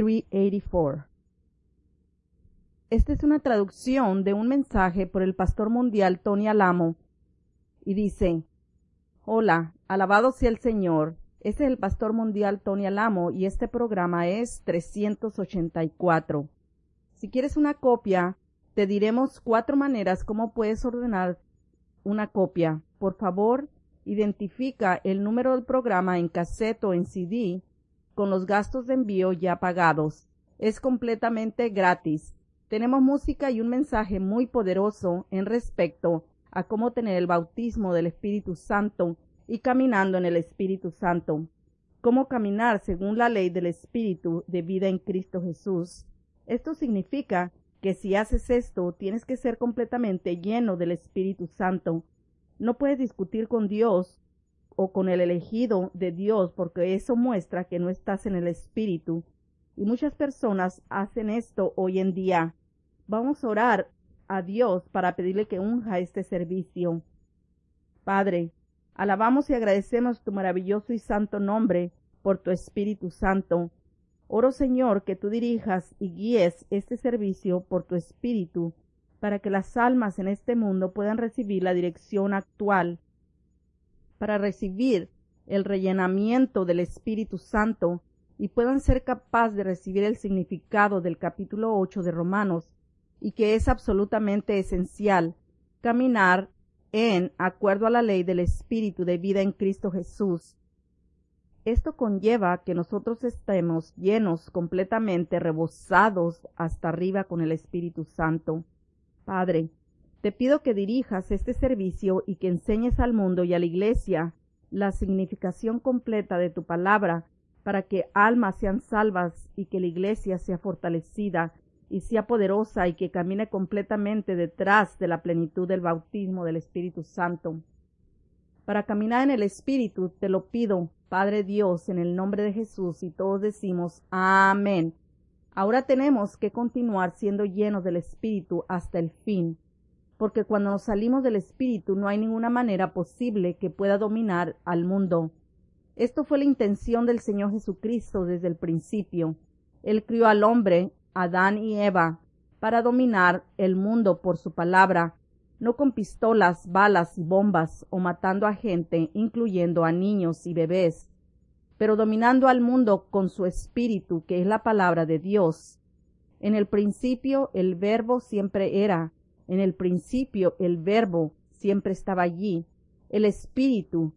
384. Esta es una traducción de un mensaje por el pastor mundial Tony Alamo y dice: Hola, alabado sea el Señor. Este es el pastor mundial Tony Alamo y este programa es 384. Si quieres una copia, te diremos 4 maneras cómo puedes ordenar una copia. Por favor, identifica el número del programa en cassette o en CD con los gastos de envío ya pagados. Es completamente gratis. Tenemos música y un mensaje muy poderoso en respecto a cómo tener el bautismo del Espíritu Santo y caminando en el Espíritu Santo. Cómo caminar según la ley del Espíritu de vida en Cristo Jesús. Esto significa que si haces esto, tienes que ser completamente lleno del Espíritu Santo. No puedes discutir con Dios o con el elegido de Dios porque eso muestra que no estás en el Espíritu. Y muchas personas hacen esto hoy en día. Vamos a orar a Dios para pedirle que unja este servicio. Padre, alabamos y agradecemos tu maravilloso y santo nombre por tu Espíritu Santo. Oro, Señor, que tú dirijas y guíes este servicio por tu Espíritu, para que las almas en este mundo puedan recibir la dirección actual, para recibir el rellenamiento del Espíritu Santo y puedan ser capaces de recibir el significado del capítulo 8 de Romanos, y que es absolutamente esencial caminar en acuerdo a la ley del Espíritu de vida en Cristo Jesús. Esto conlleva que nosotros estemos llenos completamente, rebosados hasta arriba con el Espíritu Santo. Padre, te pido que dirijas este servicio y que enseñes al mundo y a la iglesia la significación completa de tu palabra para que almas sean salvas y que la iglesia sea fortalecida y sea poderosa y que camine completamente detrás de la plenitud del bautismo del Espíritu Santo. Para caminar en el Espíritu te lo pido, Padre Dios, en el nombre de Jesús, y todos decimos amén. Ahora tenemos que continuar siendo llenos del Espíritu hasta el fin, porque cuando nos salimos del Espíritu no hay ninguna manera posible que pueda dominar al mundo. Esto fue la intención del Señor Jesucristo desde el principio. Él crió al hombre, Adán y Eva, para dominar el mundo por su palabra, no con pistolas, balas y bombas, o matando a gente, incluyendo a niños y bebés, pero dominando al mundo con su espíritu, que es la palabra de Dios. En el principio el Verbo siempre era, en el principio el Verbo siempre estaba allí, el Espíritu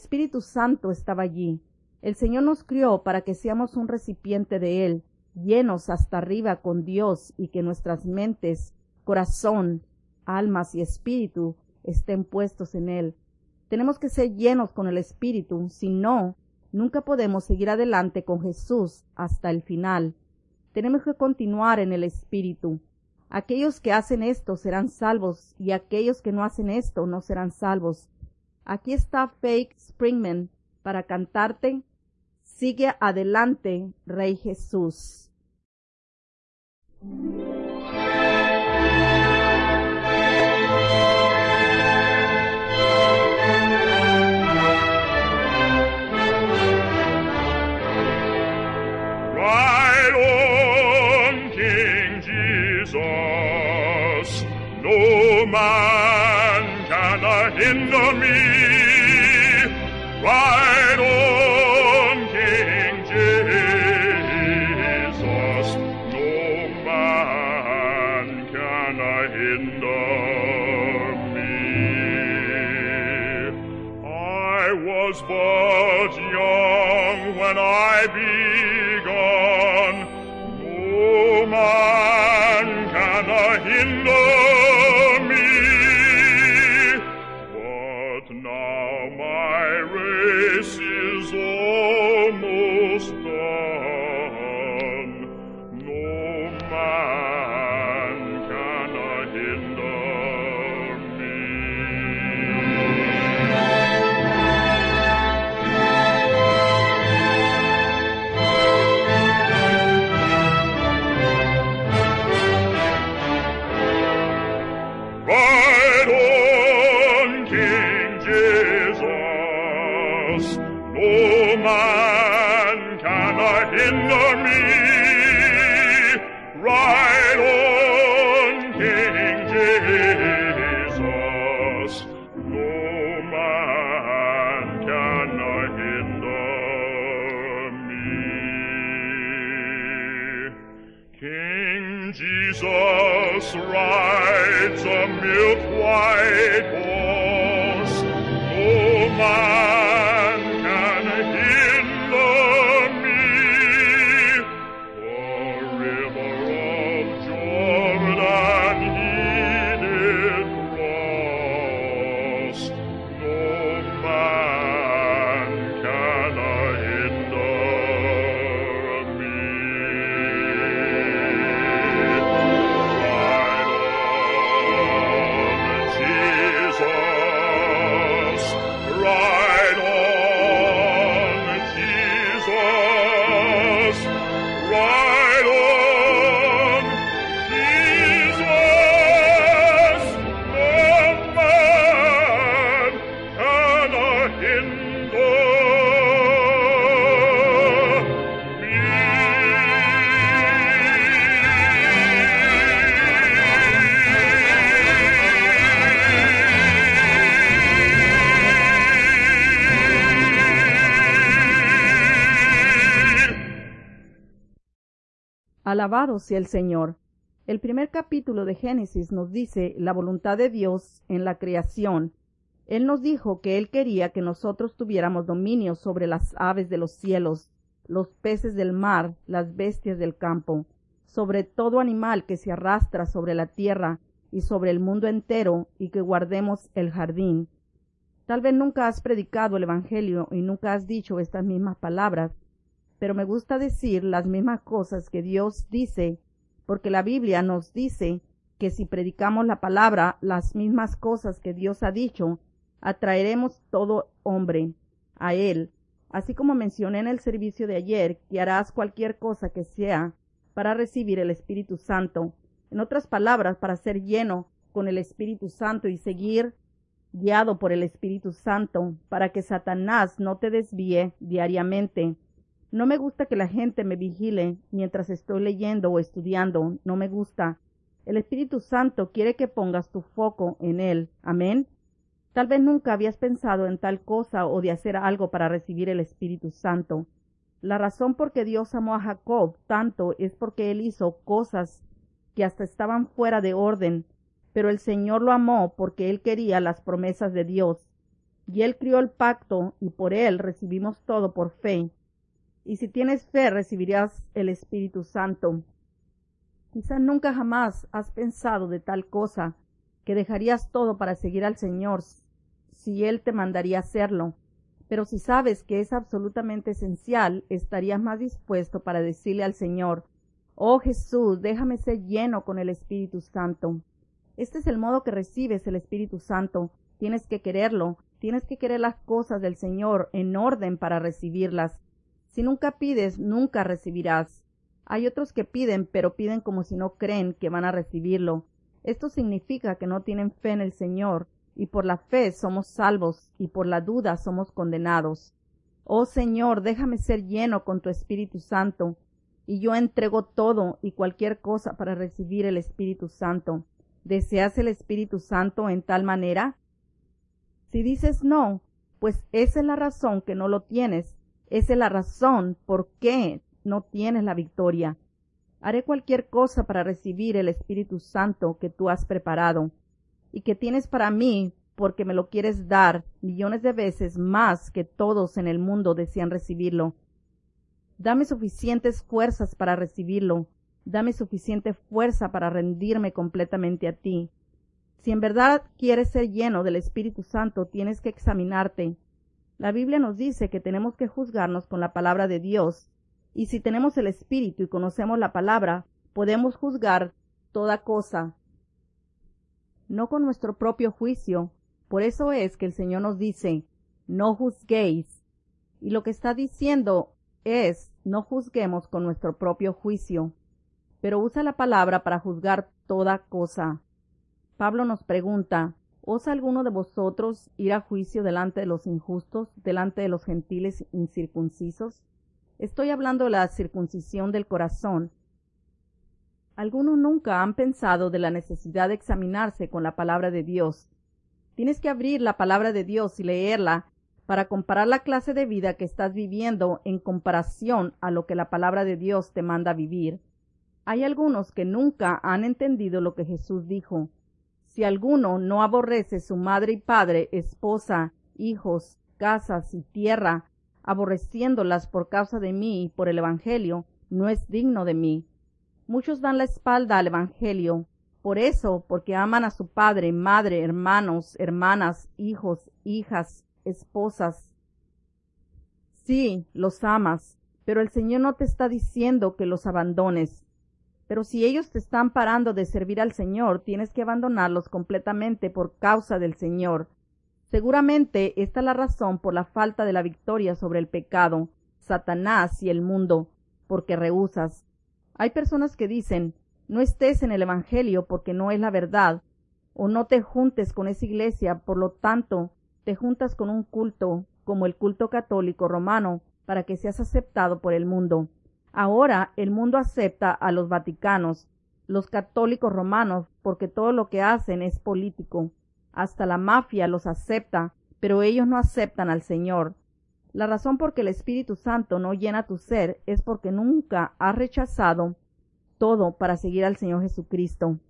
Santo estaba allí. El Señor nos crió para que seamos un recipiente de Él, llenos hasta arriba con Dios, y que nuestras mentes, corazón, almas y espíritu estén puestos en Él. Tenemos que ser llenos con el Espíritu, si no, nunca podemos seguir adelante con Jesús hasta el final. Tenemos que continuar en el Espíritu. Aquellos que hacen esto serán salvos, y aquellos que no hacen esto no serán salvos. Aquí está Faith Springman para cantarte Sigue adelante, Rey Jesús. Ride on, King Jesus, no man can hinder me. Ride on, King Jesus, no man can hinder me. I was but young when I began, no man can hinder me. But now my race is almost done, no man can hinder me. King Jesus rides a milk-white horse. No man can hinder me. The river of Jordan he did cross. No man can hinder me. Ride on, Jesus. Ride on, Jesus. No man can hinder Alabado sea el Señor. El primer capítulo de Génesis nos dice la voluntad de Dios en la creación. Él nos dijo que Él quería que nosotros tuviéramos dominio sobre las aves de los cielos, los peces del mar, las bestias del campo, sobre todo animal que se arrastra sobre la tierra y sobre el mundo entero, y que guardemos el jardín. Tal vez nunca has predicado el Evangelio y nunca has dicho estas mismas palabras, pero me gusta decir las mismas cosas que Dios dice, porque la Biblia nos dice que si predicamos la palabra, las mismas cosas que Dios ha dicho, atraeremos todo hombre a Él. Así como mencioné en el servicio de ayer, que harás cualquier cosa que sea para recibir el Espíritu Santo. En otras palabras, para ser lleno con el Espíritu Santo y seguir guiado por el Espíritu Santo, para que Satanás no te desvíe diariamente. No me gusta que la gente me vigile mientras estoy leyendo o estudiando. No me gusta. El Espíritu Santo quiere que pongas tu foco en Él. Amén. Tal vez nunca habías pensado en tal cosa o de hacer algo para recibir el Espíritu Santo. La razón por que Dios amó a Jacob tanto es porque él hizo cosas que hasta estaban fuera de orden, pero el Señor lo amó porque Él quería las promesas de Dios. Y Él crió el pacto y por Él recibimos todo por fe. Y si tienes fe, recibirás el Espíritu Santo. Quizás nunca jamás has pensado de tal cosa, que dejarías todo para seguir al Señor, si Él te mandaría hacerlo. Pero si sabes que es absolutamente esencial, estarías más dispuesto para decirle al Señor: «Oh Jesús, déjame ser lleno con el Espíritu Santo». Este es el modo que recibes el Espíritu Santo. Tienes que quererlo, tienes que querer las cosas del Señor en orden para recibirlas. Si nunca pides, nunca recibirás. Hay otros que piden, pero piden como si no creen que van a recibirlo. Esto significa que no tienen fe en el Señor, y por la fe somos salvos, y por la duda somos condenados. Oh Señor, déjame ser lleno con tu Espíritu Santo, y yo entrego todo y cualquier cosa para recibir el Espíritu Santo. ¿Deseas el Espíritu Santo en tal manera? Si dices no, pues esa es la razón que no lo tienes. Esa es la razón por qué no tienes la victoria. Haré cualquier cosa para recibir el Espíritu Santo que tú has preparado y que tienes para mí, porque me lo quieres dar millones de veces más que todos en el mundo desean recibirlo. Dame suficientes fuerzas para recibirlo. Dame suficiente fuerza para rendirme completamente a ti. Si en verdad quieres ser lleno del Espíritu Santo, tienes que examinarte. La Biblia nos dice que tenemos que juzgarnos con la palabra de Dios, y si tenemos el Espíritu y conocemos la palabra, podemos juzgar toda cosa, no con nuestro propio juicio. Por eso es que el Señor nos dice: no juzguéis. Y lo que está diciendo es: no juzguemos con nuestro propio juicio, pero usa la palabra para juzgar toda cosa. Pablo nos pregunta: ¿osa alguno de vosotros ir a juicio delante de los injustos, delante de los gentiles incircuncisos? Estoy hablando de la circuncisión del corazón. Algunos nunca han pensado de la necesidad de examinarse con la palabra de Dios. Tienes que abrir la palabra de Dios y leerla para comparar la clase de vida que estás viviendo en comparación a lo que la palabra de Dios te manda vivir. Hay algunos que nunca han entendido lo que Jesús dijo. Si alguno no aborrece su madre y padre, esposa, hijos, casas y tierra, aborreciéndolas por causa de mí y por el Evangelio, no es digno de mí. Muchos dan la espalda al Evangelio, por eso, porque aman a su padre, madre, hermanos, hermanas, hijos, hijas, esposas. Sí, los amas, pero el Señor no te está diciendo que los abandones. Pero si ellos te están parando de servir al Señor, tienes que abandonarlos completamente por causa del Señor. Seguramente esta es la razón por la falta de la victoria sobre el pecado, Satanás y el mundo, porque rehusas. Hay personas que dicen, no estés en el Evangelio porque no es la verdad, o no te juntes con esa iglesia, por lo tanto, te juntas con un culto, como el culto católico romano, para que seas aceptado por el mundo. Ahora el mundo acepta a los vaticanos, los católicos romanos, porque todo lo que hacen es político. Hasta la mafia los acepta, pero ellos no aceptan al Señor. La razón por que el Espíritu Santo no llena tu ser es porque nunca has rechazado todo para seguir al Señor Jesucristo.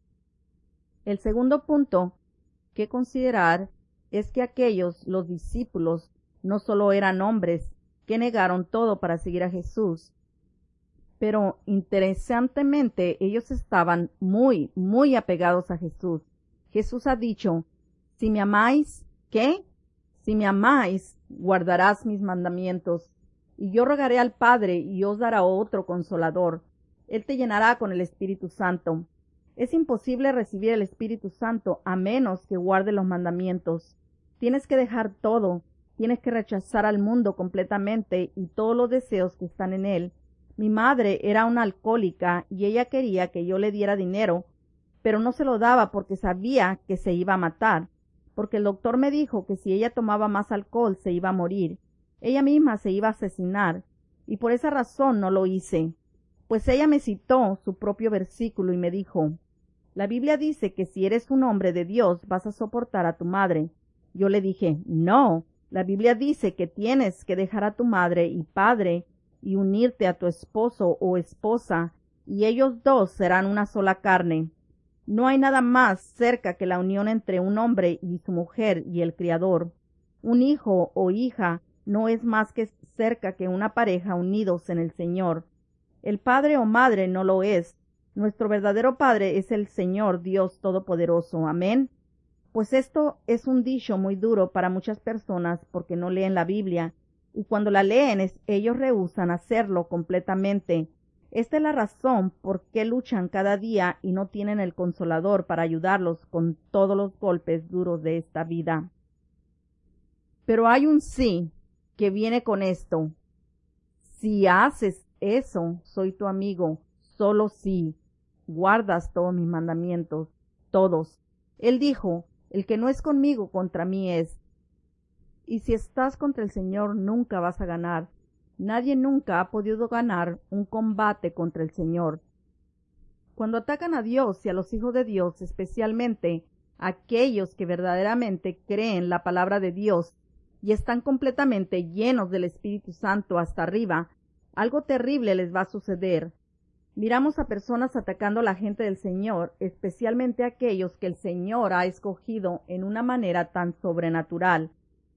El segundo punto que considerar es que aquellos, los discípulos, no solo eran hombres que negaron todo para seguir a Jesús, pero interesantemente ellos estaban muy, muy apegados a Jesús. Jesús ha dicho, si me amáis, ¿qué? Si me amáis, guardarás mis mandamientos. Y yo rogaré al Padre, y os dará otro Consolador. Él te llenará con el Espíritu Santo. Es imposible recibir el Espíritu Santo a menos que guarde los mandamientos. Tienes que dejar todo. Tienes que rechazar al mundo completamente y todos los deseos que están en él. Mi madre era una alcohólica y ella quería que yo le diera dinero, pero no se lo daba porque sabía que se iba a matar, porque el doctor me dijo que si ella tomaba más alcohol se iba a morir. Ella misma se iba a asesinar, y por esa razón no lo hice. Pues ella me citó su propio versículo y me dijo, la Biblia dice que si eres un hombre de Dios vas a soportar a tu madre. Yo le dije, no, la Biblia dice que tienes que dejar a tu madre y padre y unirte a tu esposo o esposa, y ellos dos serán una sola carne. No hay nada más cerca que la unión entre un hombre y su mujer y el Criador. Un hijo o hija no es más que cerca que una pareja unidos en el Señor. El padre o madre no lo es. Nuestro verdadero Padre es el Señor Dios Todopoderoso. Amén. Pues esto es un dicho muy duro para muchas personas porque no leen la Biblia, y cuando la leen ellos rehúsan hacerlo completamente. Esta es la razón por qué luchan cada día y no tienen el Consolador para ayudarlos con todos los golpes duros de esta vida. Pero hay un sí que viene con esto. Si haces eso, soy tu amigo, solo si guardas todos mis mandamientos, todos. Él dijo, el que no es conmigo, contra mí es. Y si estás contra el Señor, nunca vas a ganar. Nadie nunca ha podido ganar un combate contra el Señor. Cuando atacan a Dios y a los hijos de Dios, especialmente aquellos que verdaderamente creen la palabra de Dios y están completamente llenos del Espíritu Santo hasta arriba, algo terrible les va a suceder. Miramos a personas atacando a la gente del Señor, especialmente aquellos que el Señor ha escogido en una manera tan sobrenatural.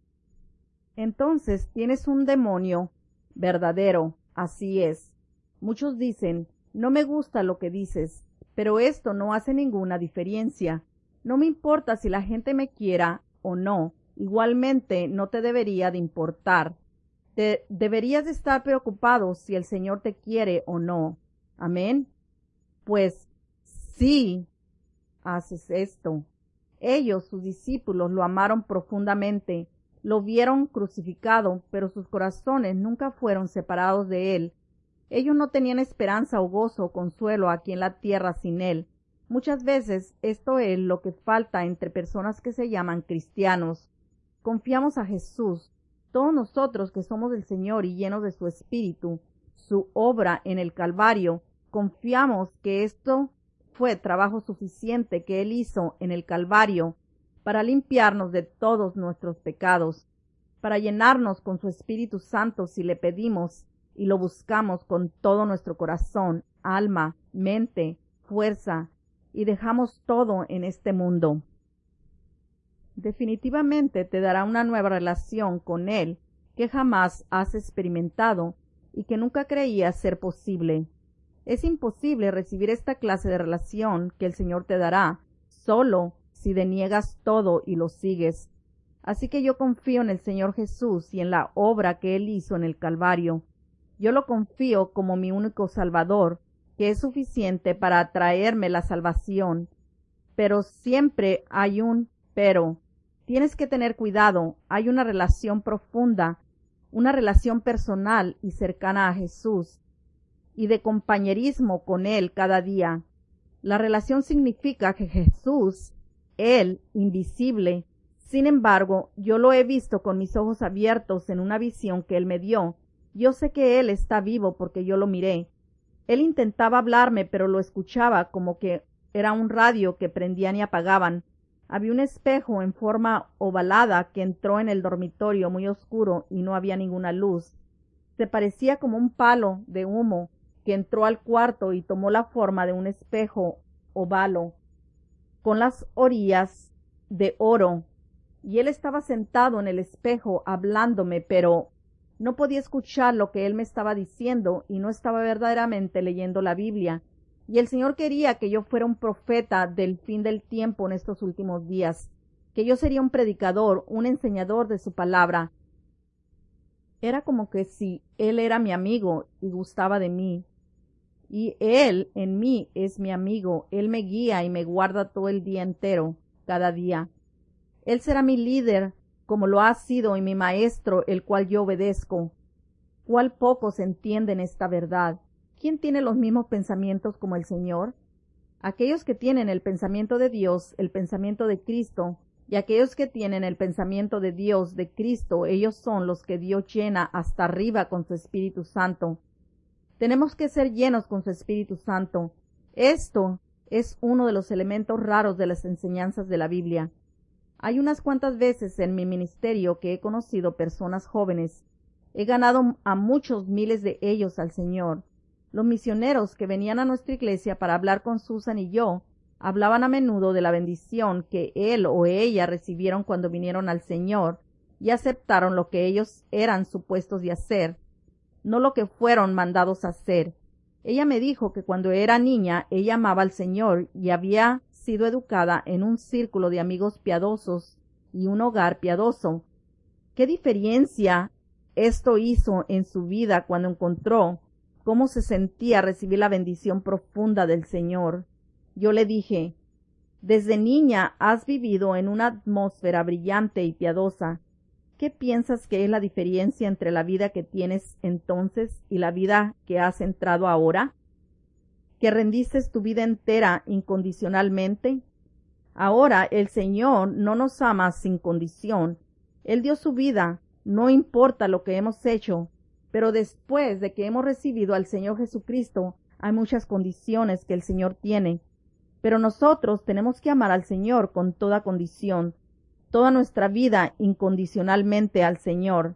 Entonces tienes un demonio verdadero, así es. Muchos dicen, no me gusta lo que dices, pero esto no hace ninguna diferencia. No me importa si la gente me quiera o no, igualmente no te debería de importar. Deberías de estar preocupado si el Señor te quiere o no. Amén. Pues sí haces esto. Ellos, sus discípulos, lo amaron profundamente. Lo vieron crucificado, pero sus corazones nunca fueron separados de él. Ellos no tenían esperanza o gozo o consuelo aquí en la tierra sin él. Muchas veces esto es lo que falta entre personas que se llaman cristianos. Confiamos a Jesús, todos nosotros que somos del Señor y llenos de su Espíritu, su obra en el Calvario, confiamos que esto fue trabajo suficiente que él hizo en el Calvario para limpiarnos de todos nuestros pecados, para llenarnos con su Espíritu Santo si le pedimos y lo buscamos con todo nuestro corazón, alma mente, fuerza, y dejamos todo en este mundo. Definitivamente te dará una nueva relación con Él que jamás has experimentado y que nunca creías ser posible. Es imposible recibir esta clase de relación que el Señor te dará solo si deniegas todo y lo sigues. Así que yo confío en el Señor Jesús y en la obra que Él hizo en el Calvario. Yo lo confío como mi único Salvador, que es suficiente para traerme la salvación. Pero siempre hay un pero. Tienes que tener cuidado. Hay una relación profunda, una relación personal y cercana a Jesús, y de compañerismo con Él cada día. La relación significa que Jesús, Él, invisible, sin embargo, yo lo he visto con mis ojos abiertos en una visión que Él me dio. Yo sé que Él está vivo porque yo lo miré. Él intentaba hablarme, pero lo escuchaba como que era un radio que prendían y apagaban. Había un espejo en forma ovalada que entró en el dormitorio muy oscuro y no había ninguna luz. Se parecía como un palo de humo que entró al cuarto y tomó la forma de un espejo ovalo, con las orillas de oro, y él estaba sentado en el espejo hablándome, pero no podía escuchar lo que él me estaba diciendo y no estaba verdaderamente leyendo la Biblia. Y el Señor quería que yo fuera un profeta del fin del tiempo en estos últimos días, que yo sería un predicador, un enseñador de su palabra. Era como que si Él era mi amigo y gustaba de mí. Y Él en mí es mi amigo. Él me guía y me guarda todo el día entero, cada día. Él será mi líder, como lo ha sido, y mi maestro, el cual yo obedezco. ¿Cuál pocos entienden esta verdad? ¿Quién tiene los mismos pensamientos como el Señor? Aquellos que tienen el pensamiento de Dios, el pensamiento de Cristo, y aquellos que tienen el pensamiento de Dios, de Cristo, ellos son los que Dios llena hasta arriba con su Espíritu Santo. Tenemos que ser llenos con su Espíritu Santo. Esto es uno de los elementos raros de las enseñanzas de la Biblia. Hay unas cuantas veces en mi ministerio que he conocido personas jóvenes. He ganado a muchos miles de ellos al Señor. Los misioneros que venían a nuestra iglesia para hablar con Susan y yo, hablaban a menudo de la bendición que él o ella recibieron cuando vinieron al Señor y aceptaron lo que ellos eran supuestos de hacer, no lo que fueron mandados a hacer. Ella me dijo que cuando era niña ella amaba al Señor y había sido educada en un círculo de amigos piadosos y un hogar piadoso. ¿Qué diferencia esto hizo en su vida cuando encontró cómo se sentía recibir la bendición profunda del Señor? Yo le dije, desde niña has vivido en una atmósfera brillante y piadosa. ¿Qué piensas que es la diferencia entre la vida que tienes entonces y la vida que has entrado ahora? ¿Que rendiste tu vida entera incondicionalmente? Ahora el Señor no nos ama sin condición. Él dio su vida, no importa lo que hemos hecho. Pero después de que hemos recibido al Señor Jesucristo, hay muchas condiciones que el Señor tiene. Pero nosotros tenemos que amar al Señor con toda condición, toda nuestra vida incondicionalmente al Señor.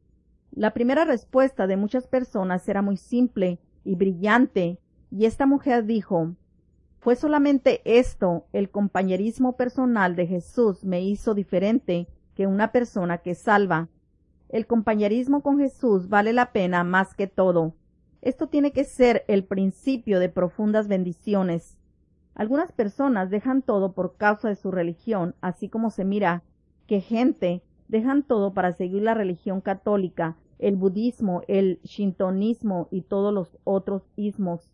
La primera respuesta de muchas personas era muy simple y brillante, y esta mujer dijo, fue solamente esto, el compañerismo personal de Jesús me hizo diferente que una persona que salva. El compañerismo con Jesús vale la pena más que todo. Esto tiene que ser el principio de profundas bendiciones. Algunas personas dejan todo por causa de su religión, así como se mira que gente dejan todo para seguir la religión católica, el budismo, el shintoísmo y todos los otros ismos.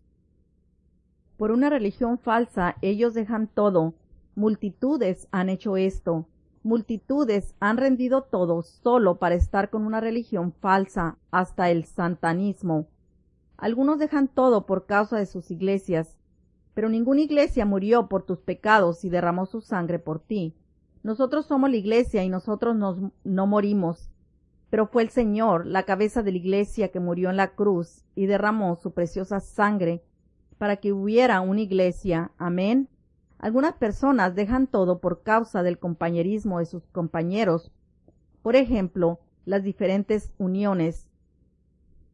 Por una religión falsa ellos dejan todo. Multitudes han hecho esto. Multitudes han rendido todo solo para estar con una religión falsa, hasta el satanismo. Algunos dejan todo por causa de sus iglesias, pero ninguna iglesia murió por tus pecados y derramó su sangre por ti. Nosotros somos la iglesia y nosotros no morimos, pero fue el Señor, la cabeza de la iglesia, que murió en la cruz y derramó su preciosa sangre para que hubiera una iglesia. Amén. Algunas personas dejan todo por causa del compañerismo de sus compañeros. Por ejemplo, las diferentes uniones.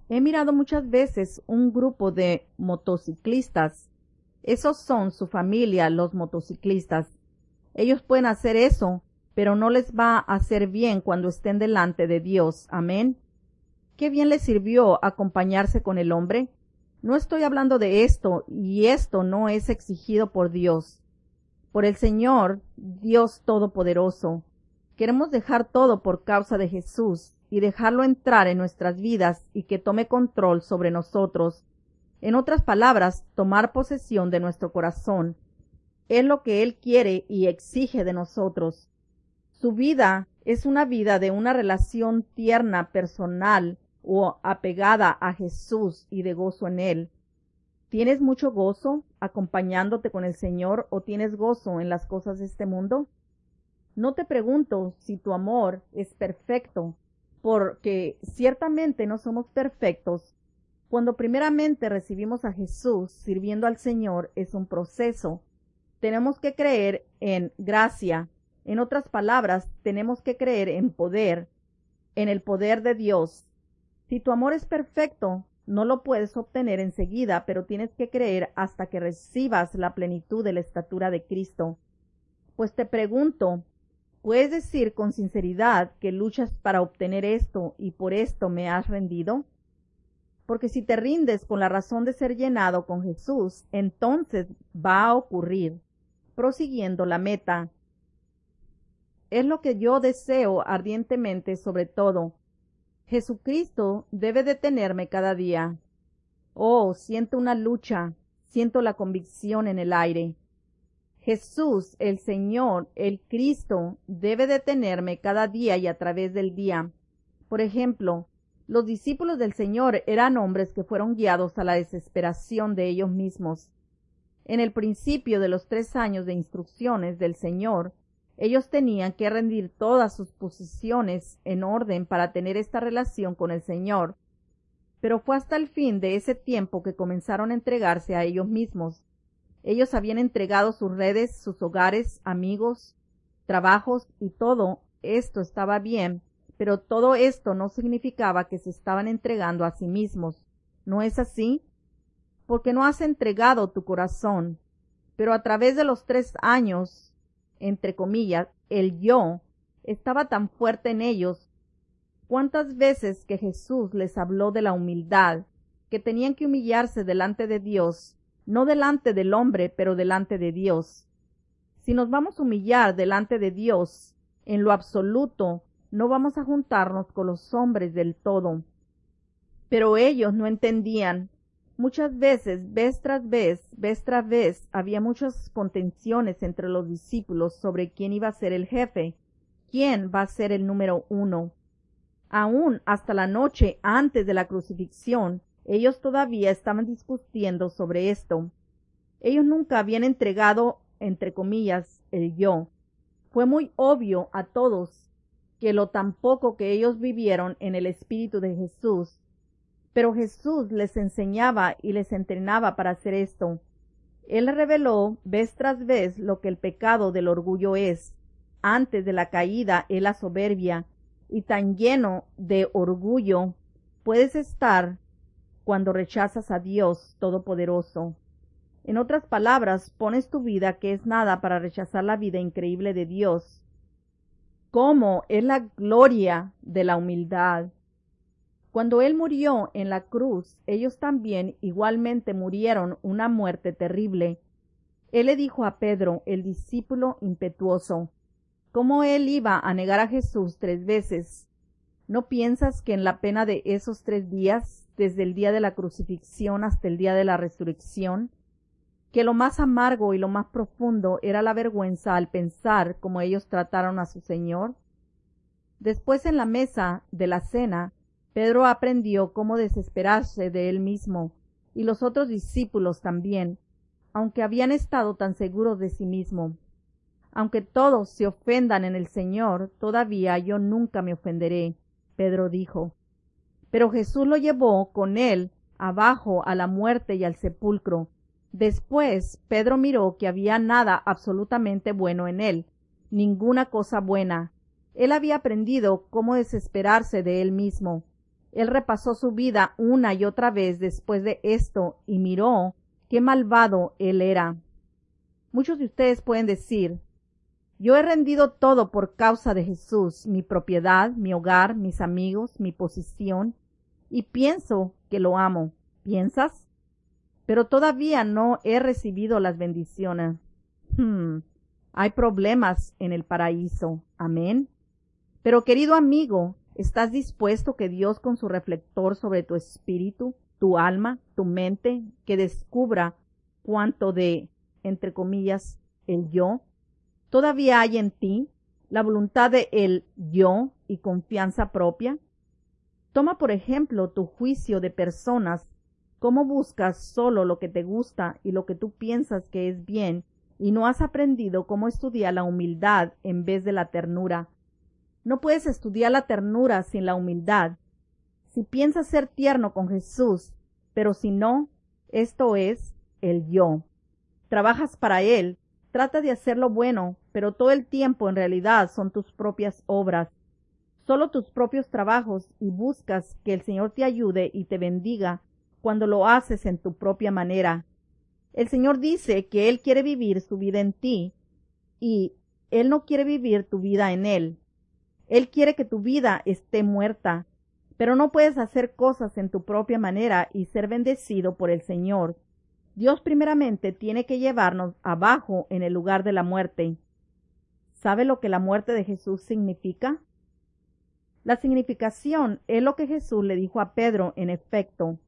He mirado muchas veces un grupo de motociclistas. Esos son su familia, los motociclistas. Ellos pueden hacer eso, pero no les va a hacer bien cuando estén delante de Dios. Amén. ¿Qué bien les sirvió acompañarse con el hombre? No estoy hablando de esto, y esto no es exigido por Dios. Por el Señor, Dios Todopoderoso. Queremos dejar todo por causa de Jesús y dejarlo entrar en nuestras vidas y que tome control sobre nosotros. En otras palabras, tomar posesión de nuestro corazón. Es lo que Él quiere y exige de nosotros. Su vida es una vida de una relación tierna, personal o apegada a Jesús y de gozo en Él. ¿Tienes mucho gozo acompañándote con el Señor o tienes gozo en las cosas de este mundo? No te pregunto si tu amor es perfecto, porque ciertamente no somos perfectos. Cuando primeramente recibimos a Jesús sirviendo al Señor es un proceso. Tenemos que creer en gracia. En otras palabras, tenemos que creer en poder, en el poder de Dios. Si tu amor es perfecto, no lo puedes obtener enseguida, pero tienes que creer hasta que recibas la plenitud de la estatura de Cristo. Pues te pregunto, ¿puedes decir con sinceridad que luchas para obtener esto y por esto me has rendido? Porque si te rindes con la razón de ser llenado con Jesús, entonces va a ocurrir, prosiguiendo la meta. Es lo que yo deseo ardientemente sobre todo. Jesucristo debe detenerme cada día. Oh, siento una lucha, siento la convicción en el aire. Jesús, el Señor, el Cristo, debe detenerme cada día y a través del día. Por ejemplo, los discípulos del Señor eran hombres que fueron guiados a la desesperación de ellos mismos. En el principio de los 3 años de instrucciones del Señor, ellos tenían que rendir todas sus posiciones en orden para tener esta relación con el Señor. Pero fue hasta el fin de ese tiempo que comenzaron a entregarse a ellos mismos. Ellos habían entregado sus redes, sus hogares, amigos, trabajos y todo esto estaba bien, pero todo esto no significaba que se estaban entregando a sí mismos. ¿No es así? Porque no has entregado tu corazón. Pero a través de los 3 años, entre comillas, el yo estaba tan fuerte en ellos. ¿Cuántas veces que Jesús les habló de la humildad, que tenían que humillarse delante de Dios, no delante del hombre, pero delante de Dios? Si nos vamos a humillar delante de Dios, en lo absoluto, no vamos a juntarnos con los hombres del todo. Pero ellos no entendían. Muchas veces, vez tras vez, había muchas contenciones entre los discípulos sobre quién iba a ser el jefe, quién va a ser el número 1. Aún hasta la noche antes de la crucifixión, ellos todavía estaban discutiendo sobre esto. Ellos nunca habían entregado, entre comillas, el yo. Fue muy obvio a todos que lo tan poco que ellos vivieron en el Espíritu de Jesús. Pero Jesús les enseñaba y les entrenaba para hacer esto. Él reveló vez tras vez lo que el pecado del orgullo es. Antes de la caída es la soberbia, y tan lleno de orgullo puedes estar cuando rechazas a Dios Todopoderoso. En otras palabras, pones tu vida que es nada para rechazar la vida increíble de Dios. ¿Cómo es la gloria de la humildad? Cuando Él murió en la cruz, ellos también igualmente murieron una muerte terrible. Él le dijo a Pedro, el discípulo impetuoso, cómo él iba a negar a Jesús 3 veces. ¿No piensas que en la pena de esos 3 días, desde el día de la crucifixión hasta el día de la resurrección, que lo más amargo y lo más profundo era la vergüenza al pensar cómo ellos trataron a su Señor? Después en la mesa de la cena, Pedro aprendió cómo desesperarse de él mismo, y los otros discípulos también, aunque habían estado tan seguros de sí mismo. Aunque todos se ofendan en el Señor, todavía yo nunca me ofenderé, Pedro dijo. Pero Jesús lo llevó con él abajo a la muerte y al sepulcro. Después Pedro miró que había nada absolutamente bueno en él, ninguna cosa buena. Él había aprendido cómo desesperarse de él mismo. Él repasó su vida una y otra vez después de esto y miró qué malvado él era. Muchos de ustedes pueden decir: yo he rendido todo por causa de Jesús, mi propiedad, mi hogar, mis amigos, mi posición, y pienso que lo amo. ¿Piensas? Pero todavía no he recibido las bendiciones. Hay problemas en el paraíso. Amén. Pero, querido amigo, ¿estás dispuesto que Dios, con su reflector sobre tu espíritu, tu alma, tu mente, que descubra cuánto de, entre comillas, el yo, todavía hay en ti, la voluntad de el yo y confianza propia? Toma por ejemplo tu juicio de personas. ¿Cómo buscas solo lo que te gusta y lo que tú piensas que es bien, y no has aprendido cómo estudiar la humildad en vez de la ternura? No puedes estudiar la ternura sin la humildad. Si piensas ser tierno con Jesús, pero si no, esto es el yo. Trabajas para Él, trata de hacer lo bueno, pero todo el tiempo en realidad son tus propias obras, solo tus propios trabajos, y buscas que el Señor te ayude y te bendiga cuando lo haces en tu propia manera. El Señor dice que Él quiere vivir su vida en ti, y Él no quiere vivir tu vida en Él. Él quiere que tu vida esté muerta, pero no puedes hacer cosas en tu propia manera y ser bendecido por el Señor. Dios primeramente tiene que llevarnos abajo en el lugar de la muerte. ¿Sabe lo que la muerte de Jesús significa? La significación es lo que Jesús le dijo a Pedro en efecto.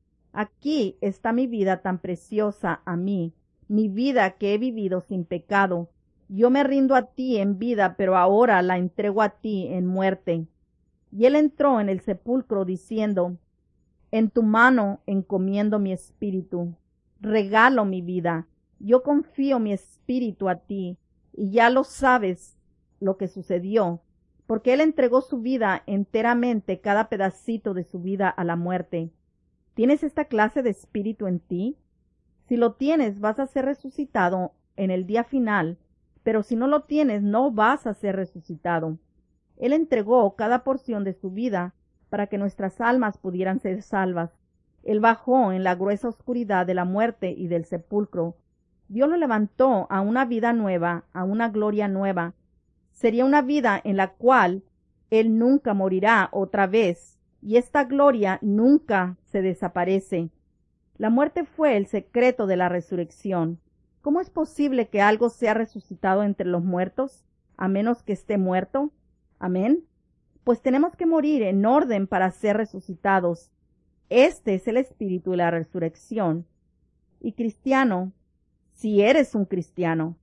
Aquí está mi vida tan preciosa a mí, mi vida que he vivido sin pecado. Yo me rindo a ti en vida, pero ahora la entrego a ti en muerte. Y él entró en el sepulcro diciendo: en tu mano encomiendo mi espíritu. Regalo mi vida. Yo confío mi espíritu a ti, y ya lo sabes lo que sucedió, porque él entregó su vida enteramente, cada pedacito de su vida, a la muerte. ¿Tienes esta clase de espíritu en ti? Si lo tienes, vas a ser resucitado en el día final, pero si no lo tienes, no vas a ser resucitado. Él entregó cada porción de su vida para que nuestras almas pudieran ser salvas. Él bajó en la gruesa oscuridad de la muerte y del sepulcro. Dios lo levantó a una vida nueva, a una gloria nueva. Sería una vida en la cual Él nunca morirá otra vez, y esta gloria nunca se desaparece. La muerte fue el secreto de la resurrección. ¿Cómo es posible que algo sea resucitado entre los muertos, a menos que esté muerto? Amén. Pues tenemos que morir en orden para ser resucitados. Este es el espíritu de la resurrección. Y cristiano, si eres un cristiano,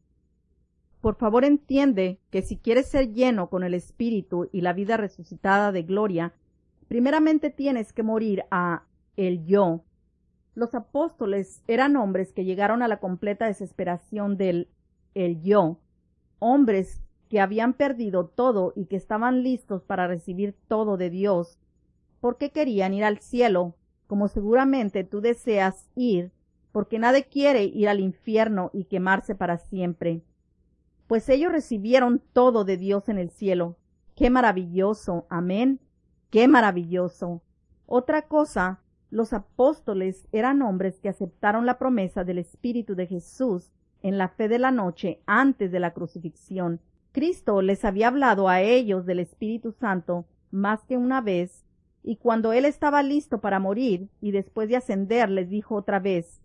por favor entiende que si quieres ser lleno con el espíritu y la vida resucitada de gloria, primeramente tienes que morir a el yo. Los apóstoles eran hombres que llegaron a la completa desesperación del el yo, hombres que habían perdido todo y que estaban listos para recibir todo de Dios, porque querían ir al cielo, como seguramente tú deseas ir, porque nadie quiere ir al infierno y quemarse para siempre. Pues ellos recibieron todo de Dios en el cielo. ¡Qué maravilloso! Amén. ¡Qué maravilloso! Otra cosa, los apóstoles eran hombres que aceptaron la promesa del Espíritu de Jesús en la fe de la noche antes de la crucifixión. Cristo les había hablado a ellos del Espíritu Santo más que una vez, y cuando Él estaba listo para morir y después de ascender les dijo otra vez: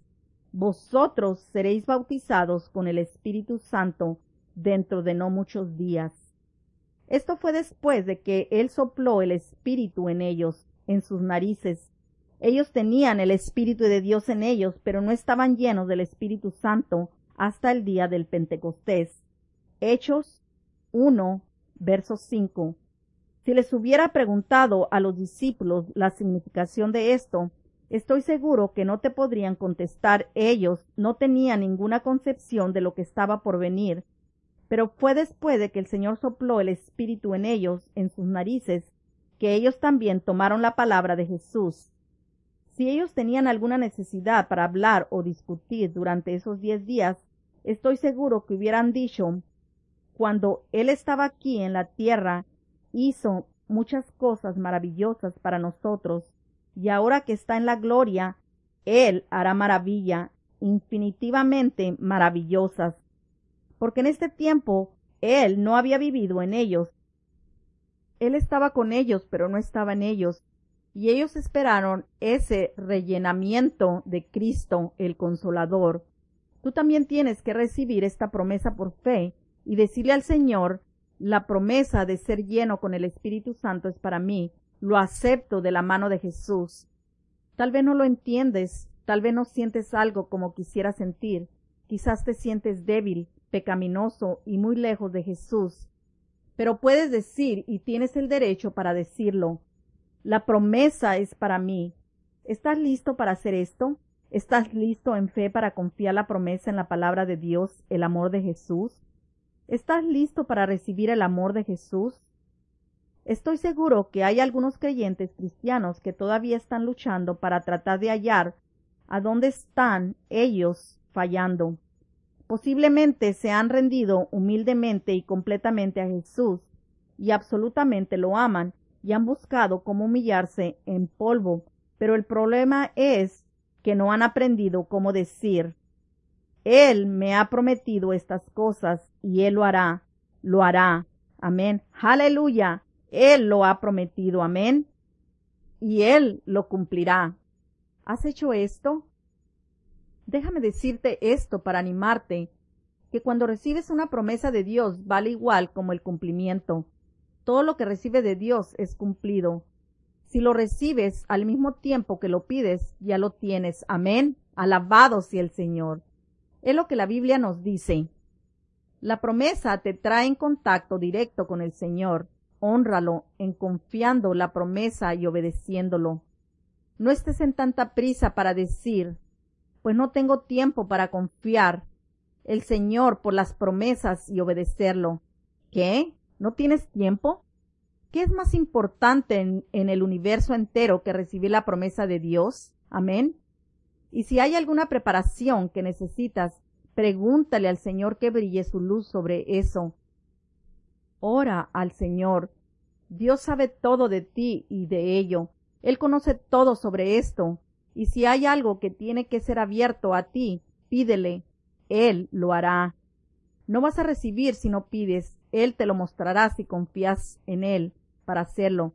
vosotros seréis bautizados con el Espíritu Santo dentro de no muchos días. Esto fue después de que Él sopló el Espíritu en ellos, en sus narices. Ellos tenían el Espíritu de Dios en ellos, pero no estaban llenos del Espíritu Santo hasta el día del Pentecostés. Hechos 1, verso 5. Si les hubiera preguntado a los discípulos la significación de esto, estoy seguro que no te podrían contestar. Ellos no tenían ninguna concepción de lo que estaba por venir, pero fue después de que el Señor sopló el Espíritu en ellos, en sus narices, que ellos también tomaron la palabra de Jesús. Si ellos tenían alguna necesidad para hablar o discutir durante esos 10 días, estoy seguro que hubieran dicho: cuando Él estaba aquí en la tierra, hizo muchas cosas maravillosas para nosotros, y ahora que está en la gloria, Él hará maravilla, infinitivamente maravillosas, porque en este tiempo Él no había vivido en ellos. Él estaba con ellos, pero no estaba en ellos, y ellos esperaron ese rellenamiento de Cristo, el Consolador. Tú también tienes que recibir esta promesa por fe y decirle al Señor: la promesa de ser lleno con el Espíritu Santo es para mí, lo acepto de la mano de Jesús. Tal vez no lo entiendes, tal vez no sientes algo como quisieras sentir, quizás te sientes débil, pecaminoso y muy lejos de Jesús, pero puedes decir, y tienes el derecho para decirlo: la promesa es para mí. ¿Estás listo para hacer esto? ¿Estás listo en fe para confiar la promesa en la palabra de Dios, el amor de Jesús? ¿Estás listo para recibir el amor de Jesús? Estoy seguro que hay algunos creyentes cristianos que todavía están luchando para tratar de hallar a dónde están ellos fallando. Posiblemente se han rendido humildemente y completamente a Jesús y absolutamente lo aman y han buscado cómo humillarse en polvo, pero el problema es que no han aprendido cómo decir: Él me ha prometido estas cosas y Él lo hará, lo hará. Amén. Aleluya. Él lo ha prometido. Amén. Y Él lo cumplirá. ¿Has hecho esto? Déjame decirte esto para animarte, que cuando recibes una promesa de Dios vale igual como el cumplimiento. Todo lo que recibes de Dios es cumplido. Si lo recibes al mismo tiempo que lo pides, ya lo tienes. Amén. Alabado sea el Señor. Es lo que la Biblia nos dice. La promesa te trae en contacto directo con el Señor. Hónralo en confiando la promesa y obedeciéndolo. No estés en tanta prisa para decir: pues no tengo tiempo para confiar el Señor por las promesas y obedecerlo. ¿Qué? ¿No tienes tiempo? ¿Qué es más importante en el universo entero que recibir la promesa de Dios? Amén. Y si hay alguna preparación que necesitas, pregúntale al Señor que brille su luz sobre eso. Ora al Señor. Dios sabe todo de ti y de ello. Él conoce todo sobre esto. Y si hay algo que tiene que ser abierto a ti, pídele. Él lo hará. No vas a recibir si no pides. Él te lo mostrará si confías en Él para hacerlo.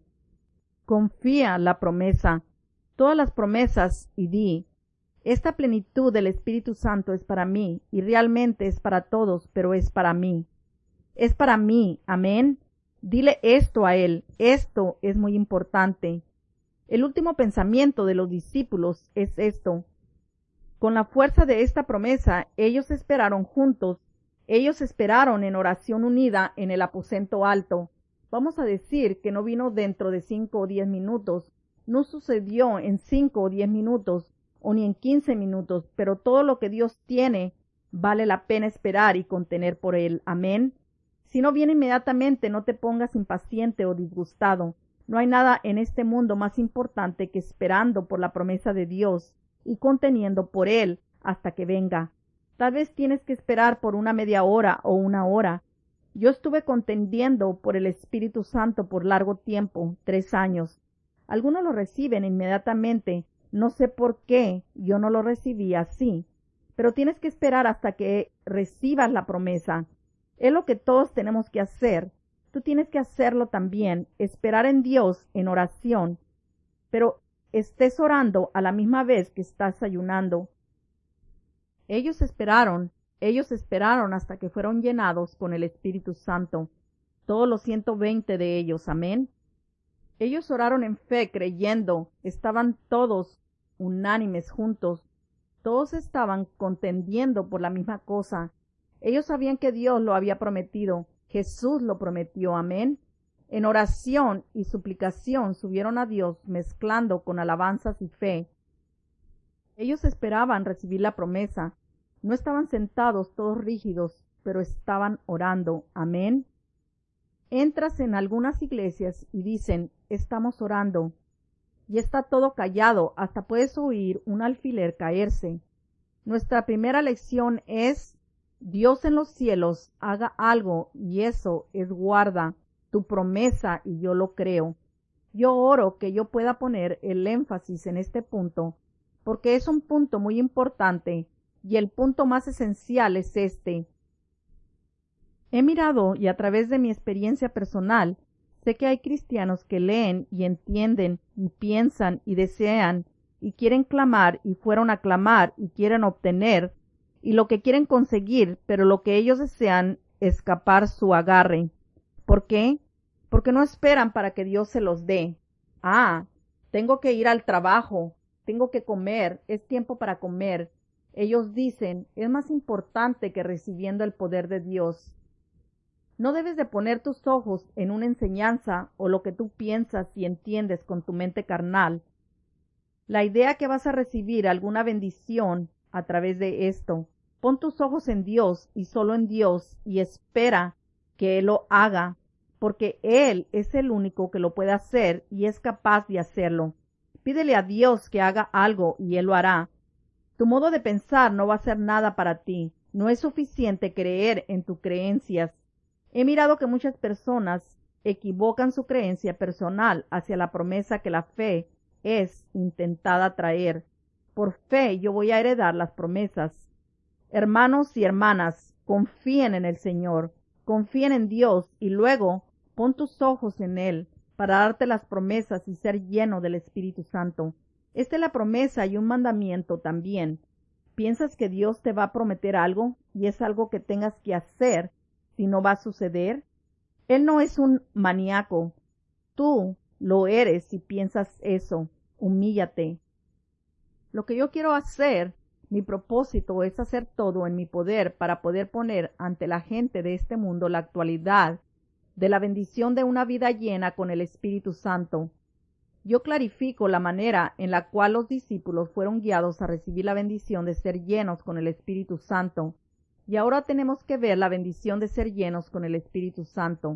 Confía la promesa, todas las promesas, y di: esta plenitud del Espíritu Santo es para mí, y realmente es para todos, pero es para mí. Es para mí. Amén. Dile esto a Él. Esto es muy importante. El último pensamiento de los discípulos es esto: con la fuerza de esta promesa, ellos esperaron juntos. Ellos esperaron en oración unida en el aposento alto. Vamos a decir que no vino dentro de 5 o 10 minutos. No sucedió en 5 o 10 minutos, o ni en 15 minutos, pero todo lo que Dios tiene vale la pena esperar y contener por Él. Amén. Si no viene inmediatamente, no te pongas impaciente o disgustado. No hay nada en este mundo más importante que esperando por la promesa de Dios y conteniendo por Él hasta que venga. Tal vez tienes que esperar por una media hora o una hora. Yo estuve contendiendo por el Espíritu Santo por largo tiempo, 3 años. Algunos lo reciben inmediatamente. No sé por qué yo no lo recibí así. Pero tienes que esperar hasta que recibas la promesa. Es lo que todos tenemos que hacer. Tú tienes que hacerlo también, esperar en Dios en oración. Pero estés orando a la misma vez que estás ayunando. Ellos esperaron hasta que fueron llenados con el Espíritu Santo. Todos los 120 de ellos. Amén. Ellos oraron en fe, creyendo. Estaban todos unánimes juntos. Todos estaban contendiendo por la misma cosa. Ellos sabían que Dios lo había prometido. Jesús lo prometió. Amén. En oración y suplicación subieron a Dios, mezclando con alabanzas y fe. Ellos esperaban recibir la promesa. No estaban sentados todos rígidos, pero estaban orando. Amén. Entras en algunas iglesias y dicen: estamos orando. Y está todo callado, hasta puedes oír un alfiler caerse. Nuestra primera lección es: Dios en los cielos haga algo, y eso es guarda. tu promesa y yo lo creo. Yo oro que yo pueda poner el énfasis en este punto, porque es un punto muy importante y el punto más esencial es este. He mirado y a través de mi experiencia personal, sé que hay cristianos que leen y entienden y piensan y desean y quieren clamar y fueron a clamar y quieren obtener y lo que quieren conseguir, pero lo que ellos desean escapar su agarre. ¿Por qué? Porque no esperan para que Dios se los dé. Tengo que ir al trabajo, tengo que comer, es tiempo para comer. Ellos dicen, es más importante que recibiendo el poder de Dios. No debes de poner tus ojos en una enseñanza o lo que tú piensas y entiendes con tu mente carnal. La idea que vas a recibir alguna bendición a través de esto. Pon tus ojos en Dios y solo en Dios y espera que Él lo haga, porque Él es el único que lo puede hacer y es capaz de hacerlo. Pídele a Dios que haga algo y Él lo hará. Tu modo de pensar no va a hacer nada para ti. No es suficiente creer en tus creencias. He mirado que muchas personas equivocan su creencia personal hacia la promesa que la fe es intentada traer. Por fe yo voy a heredar las promesas. Hermanos y hermanas, confíen en el Señor, confíen en Dios y luego pon tus ojos en Él para darte las promesas y ser lleno del Espíritu Santo. Esta es la promesa y un mandamiento también. ¿Piensas que Dios te va a prometer algo y es algo que tengas que hacer si no va a suceder? Él no es un maníaco. Tú lo eres si piensas eso. Humíllate. Lo que yo quiero hacer, mi propósito es hacer todo en mi poder para poder poner ante la gente de este mundo la actualidad de la bendición de una vida llena con el Espíritu Santo. Yo clarifico la manera en la cual los discípulos fueron guiados a recibir la bendición de ser llenos con el Espíritu Santo. Y ahora tenemos que ver la bendición de ser llenos con el Espíritu Santo.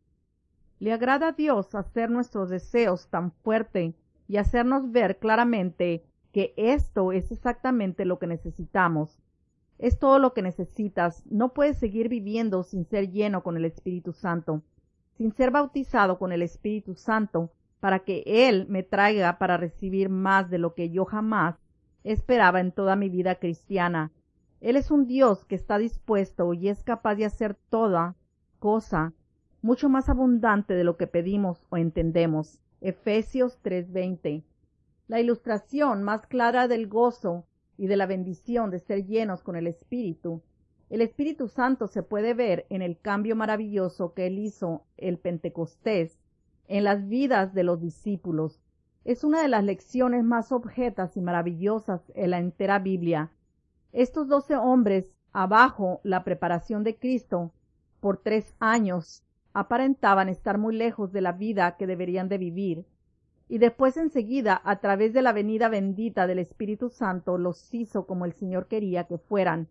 Le agrada a Dios hacer nuestros deseos tan fuerte y hacernos ver claramente que esto es exactamente lo que necesitamos. Es todo lo que necesitas. No puedes seguir viviendo sin ser lleno con el Espíritu Santo, sin ser bautizado con el Espíritu Santo, para que Él me traiga para recibir más de lo que yo jamás esperaba en toda mi vida cristiana. Él es un Dios que está dispuesto y es capaz de hacer toda cosa mucho más abundante de lo que pedimos o entendemos. Efesios 3:20. La ilustración más clara del gozo y de la bendición de ser llenos con el Espíritu. El Espíritu Santo se puede ver en el cambio maravilloso que Él hizo el Pentecostés en las vidas de los discípulos. Es una de las lecciones más objetas y maravillosas en la entera Biblia. Estos 12 hombres, abajo la preparación de Cristo, por 3 años, aparentaban estar muy lejos de la vida que deberían de vivir, y después enseguida, a través de la venida bendita del Espíritu Santo, los hizo como el Señor quería que fueran.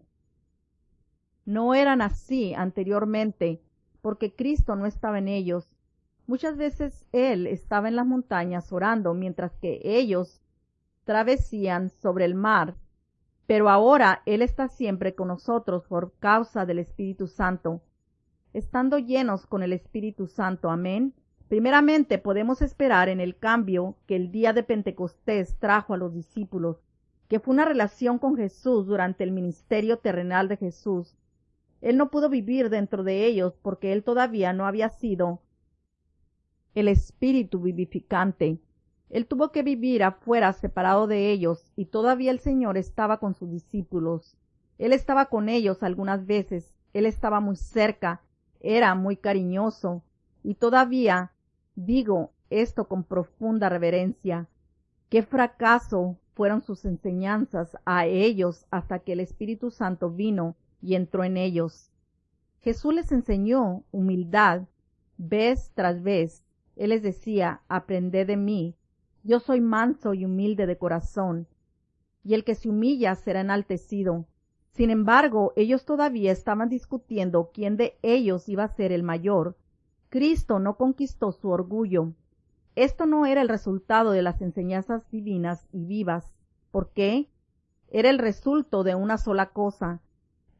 No eran así anteriormente, porque Cristo no estaba en ellos. Muchas veces Él estaba en las montañas orando mientras que ellos travesían sobre el mar, pero ahora Él está siempre con nosotros por causa del Espíritu Santo. Estando llenos con el Espíritu Santo, amén. Primeramente podemos esperar en el cambio que el día de Pentecostés trajo a los discípulos, que fue una relación con Jesús durante el ministerio terrenal de Jesús. Él no pudo vivir dentro de ellos porque Él todavía no había sido el Espíritu vivificante. Él tuvo que vivir afuera separado de ellos y todavía el Señor estaba con sus discípulos. Él estaba con ellos algunas veces, Él estaba muy cerca, era muy cariñoso y todavía digo esto con profunda reverencia. Qué fracaso fueron sus enseñanzas a ellos hasta que el Espíritu Santo vino y entró en ellos. Jesús les enseñó humildad vez tras vez. Él les decía, aprended de mí, yo soy manso y humilde de corazón, y el que se humilla será enaltecido. Sin embargo, ellos todavía estaban discutiendo quién de ellos iba a ser el mayor. Cristo no conquistó su orgullo. Esto no era el resultado de las enseñanzas divinas y vivas. ¿Por qué? Era el resultado de una sola cosa.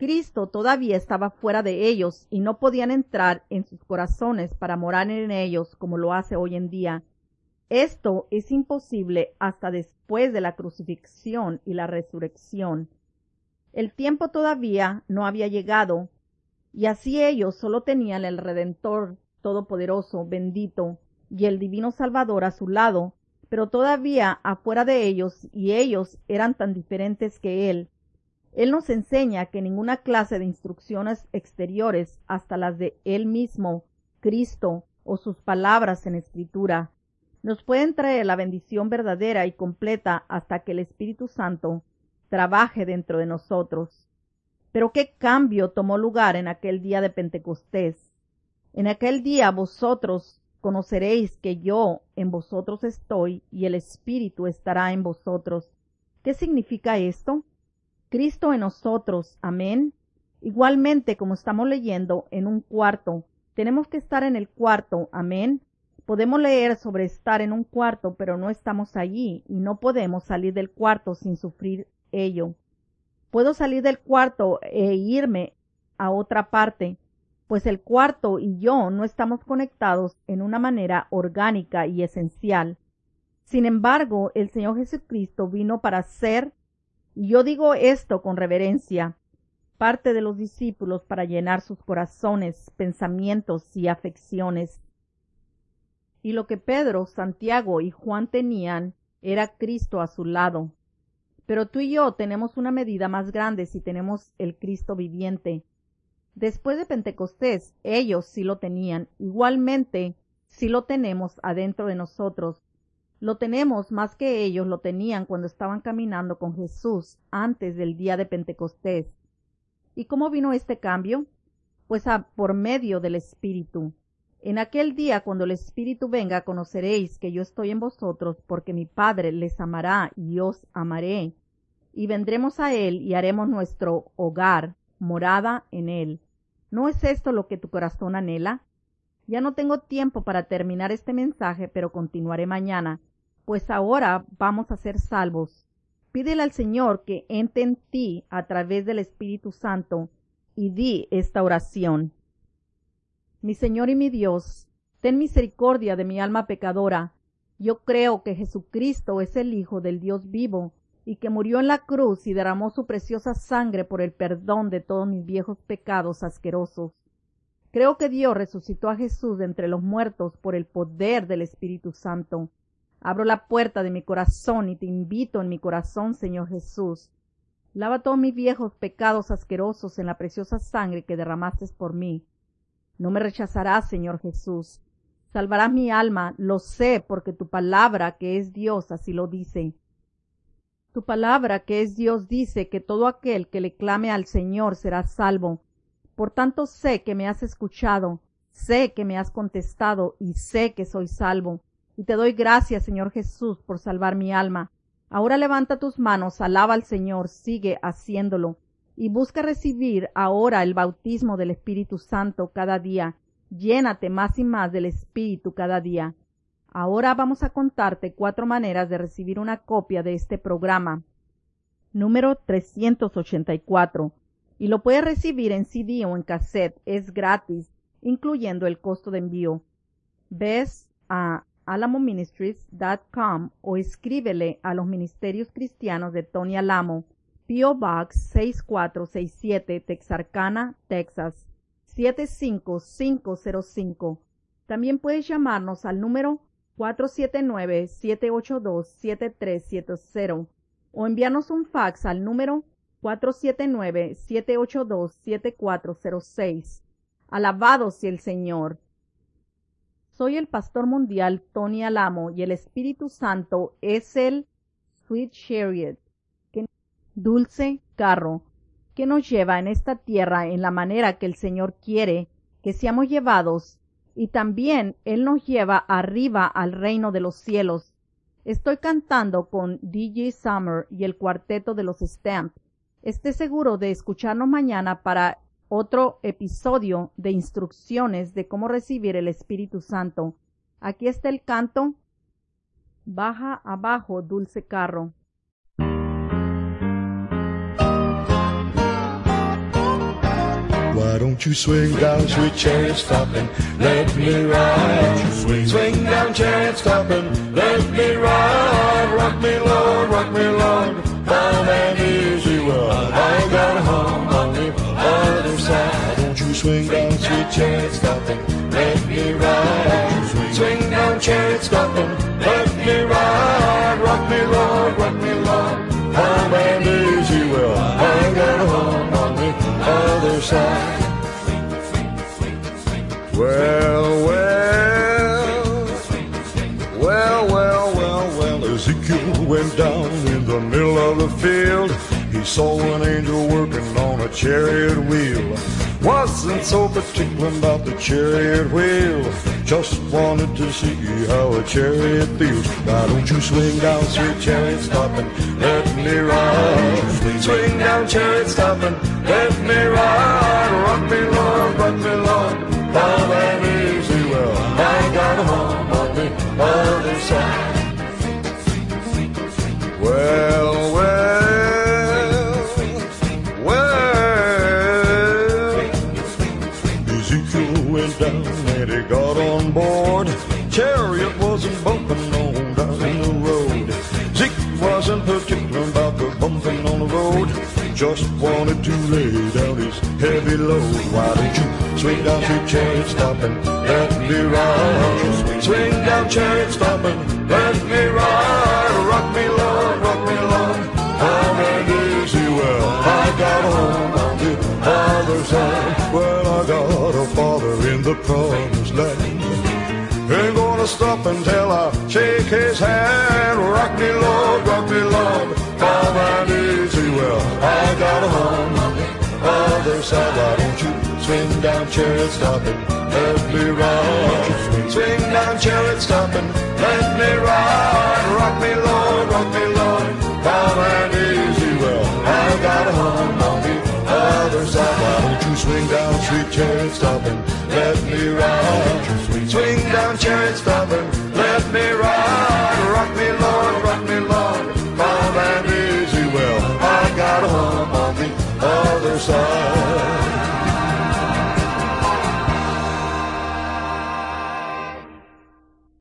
Cristo todavía estaba fuera de ellos y no podían entrar en sus corazones para morar en ellos como lo hace hoy en día. Esto es imposible hasta después de la crucifixión y la resurrección. El tiempo todavía no había llegado, y así ellos solo tenían el Redentor Todopoderoso, bendito, y el Divino Salvador a su lado, pero todavía afuera de ellos, y ellos eran tan diferentes que Él. Él nos enseña que ninguna clase de instrucciones exteriores, hasta las de Él mismo, Cristo, o sus palabras en Escritura, nos pueden traer la bendición verdadera y completa hasta que el Espíritu Santo trabaje dentro de nosotros. Pero qué cambio tomó lugar en aquel día de Pentecostés. En aquel día vosotros conoceréis que yo en vosotros estoy y el Espíritu estará en vosotros. ¿Qué significa esto? Cristo en nosotros, amén. Igualmente, como estamos leyendo en un cuarto, tenemos que estar en el cuarto, amén. Podemos leer sobre estar en un cuarto, pero no estamos allí y no podemos salir del cuarto sin sufrir ello. Puedo salir del cuarto e irme a otra parte, pues el cuarto y yo no estamos conectados en una manera orgánica y esencial. Sin embargo, el Señor Jesucristo vino para ser, y yo digo esto con reverencia, parte de los discípulos para llenar sus corazones, pensamientos y afecciones. Y lo que Pedro, Santiago y Juan tenían era Cristo a su lado. Pero tú y yo tenemos una medida más grande si tenemos el Cristo viviente. Después de Pentecostés, ellos sí lo tenían. Igualmente, sí lo tenemos adentro de nosotros. Lo tenemos más que ellos lo tenían cuando estaban caminando con Jesús antes del día de Pentecostés. ¿Y cómo vino este cambio? Pues por medio del Espíritu. En aquel día, cuando el Espíritu venga, conoceréis que yo estoy en vosotros, porque mi Padre les amará y os amaré. Y vendremos a Él y haremos nuestro hogar, morada en Él. ¿No es esto lo que tu corazón anhela? Ya no tengo tiempo para terminar este mensaje, pero continuaré mañana, pues ahora vamos a ser salvos. Pídele al Señor que entre en ti a través del Espíritu Santo y di esta oración. Mi Señor y mi Dios, ten misericordia de mi alma pecadora. Yo creo que Jesucristo es el Hijo del Dios vivo y que murió en la cruz y derramó su preciosa sangre por el perdón de todos mis viejos pecados asquerosos. Creo que Dios resucitó a Jesús de entre los muertos por el poder del Espíritu Santo. Abro la puerta de mi corazón y te invito en mi corazón, Señor Jesús. Lava todos mis viejos pecados asquerosos en la preciosa sangre que derramaste por mí. No me rechazarás, Señor Jesús. Salvarás mi alma, lo sé, porque tu palabra, que es Dios, así lo dice. Tu palabra, que es Dios, dice que todo aquel que le clame al Señor será salvo. Por tanto sé que me has escuchado, sé que me has contestado y sé que soy salvo. Y te doy gracias, Señor Jesús, por salvar mi alma. Ahora levanta tus manos, alaba al Señor, sigue haciéndolo. Y busca recibir ahora el bautismo del Espíritu Santo cada día. Llénate más y más del Espíritu cada día. Ahora vamos a contarte 4 maneras de recibir una copia de este programa. Número 384. Y lo puedes recibir en CD o en cassette. Es gratis, incluyendo el costo de envío. Ves a alamoministries.com o escríbele a los Ministerios Cristianos de Tony Alamo, P.O. Box 6467, Texarkana, Texas 75505. También puedes llamarnos al número 479-782-7370 o enviarnos un fax al número 479-782-7406. Alabado sea el Señor. Soy el pastor mundial Tony Alamo y el Espíritu Santo es el Sweet Chariot, dulce carro, que nos lleva en esta tierra en la manera que el Señor quiere que seamos llevados, y también Él nos lleva arriba al reino de los cielos. Estoy cantando con D.J. Summer y el cuarteto de los Stamp. Esté seguro de escucharnos mañana para otro episodio de instrucciones de cómo recibir el Espíritu Santo. Aquí está el canto. Baja abajo, dulce carro. Why don't you swing down, sweet chariot, stop and let me ride? Swing down, chariot, stop and let me ride. Rock me, Lord, calm and easy. Well, I got a home on the other side. Won't you swing down, sweet chariot, stop and let me ride? Swing down, chariot, stop and let me ride. Rock me, Lord, calm and easy. Well, I got a home on the other side. Well, Ezekiel went down in the middle of the field. He saw an angel working on a chariot wheel. Wasn't so particular about the chariot wheel, just wanted to see how a chariot feels. Why don't you swing down, sweet chariot, stop and let me ride? Swing down, chariot, stop and let me ride. Rock me, Lord, calm and easy. Well, I got a home on the other side. Ezekiel went down and he got on board. Chariot wasn't bumping on down the road. Zeke wasn't particular about the bumping on the road, just wanted to lay down his heavy load. Why don't you swing down, sweet chariot, stop and let me ride? Swing down, chariot, stop and let me ride. Rock me, Lord, calm and easy. Well, I got a home on the other side. Well, I got a father in the promised land. Ain't gonna stop until I shake his hand. Rock me, Lord, calm and easy. Well, I got a home on the other side. Why don't you swing down, chariot, stop and let me ride? Swing down, chariot, stop and let me ride. Rock me, Lord, calm and easy. Well, I got a home on the other side. Why don't you swing down, sweet chariot, stop and let me ride? Swing down, chariot, stop and let me ride. Rock me, Lord, calm and easy. Well, I got a home on the other side.